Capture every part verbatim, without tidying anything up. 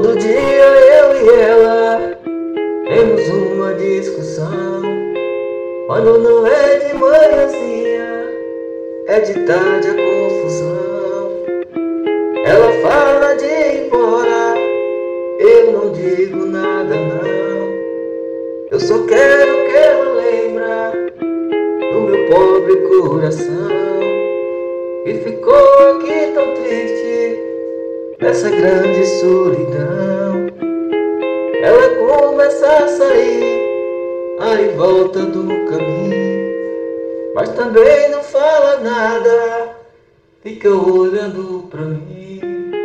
Todo dia eu e ela temos uma discussão. Quando não é de manhãzinha, é de tarde a confusão. Ela fala de ir embora, eu não digo nada não. Eu só quero que ela lembra do meu pobre coração, que ficou aqui tão triste nessa grande solidão. Ela começa a sair, aí volta do caminho, mas também não fala nada, fica olhando pra mim.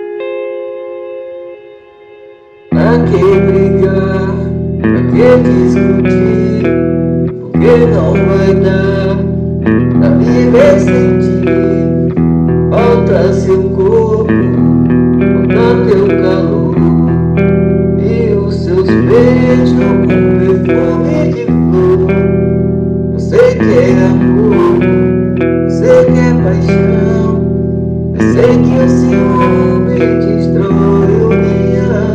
Pra que brigar, pra que discutir, porque não vai dar pra viver sem ti. Falta seu corpo, falta teu calor e os seus beijos com perfume de flor. Eu sei que é amor, eu sei que é paixão, eu sei que o ciúme destrói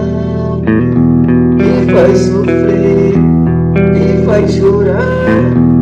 união, que faz sofrer, que faz chorar.